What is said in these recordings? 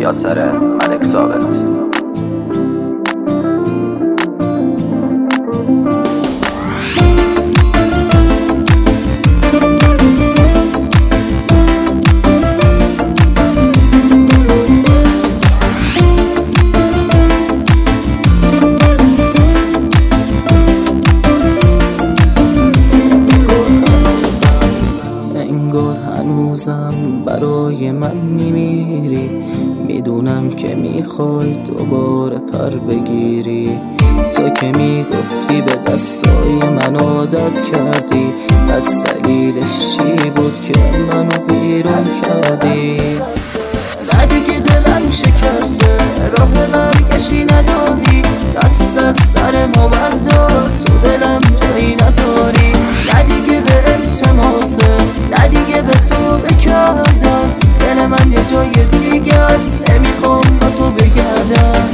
یاسر ملک ثابت. انگار هنوزم برای من میمیری، میدونم که میخوای دوباره پر بگیری. تو که میگفتی به دستای من عادت کردی، پس دلیلش چی بود که منو ویران کردی؟ نه دیگه دلم شکسته، راه برگشتی نداری، دست از سر ما بردار، تو دلم جایی نداری. نه دیگه به التماسه، نه دیگه به تو بکردم، دل من یه جای دیگه است، نمیخوام با تو بگردم.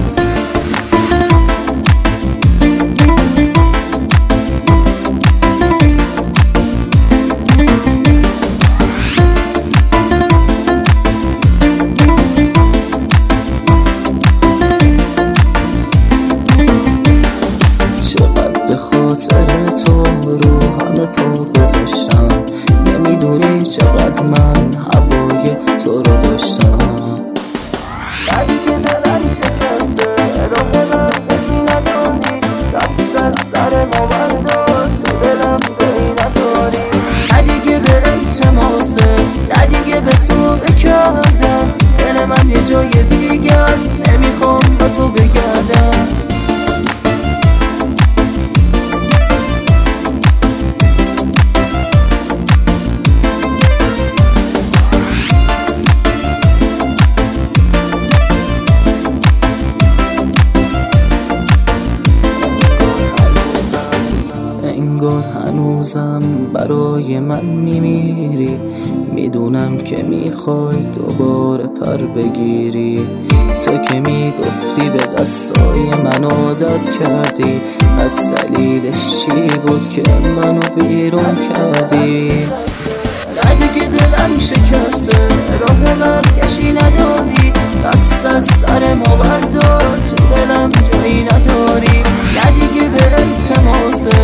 چقدر به خاطر تو رو همه پا گذاشتم، نمیدونی چقدر من هوای تو رو داشتم. دیگه دلم شکسته، راه برگشتی نداری، دست از سر ما بردار، تو دلم جایی نداری. نه دیگه به التماسه، نه دیگه به تو بکردم، دل من یه جای دیگه است، نمیخوام با تو بگردم. انگار هنوزم برای من میمیری، میدونم که میخوای دوباره پر بگیری. تو که میگفتی به دستای من عادت کردی، پس دلیلش چی بود که منو ویران کردی؟ نه دیگه دلم شکسته، راه برگشتی نداری، دست از سر ما بردار، تو دلم جایی نداری. نه دیگه به التماسه،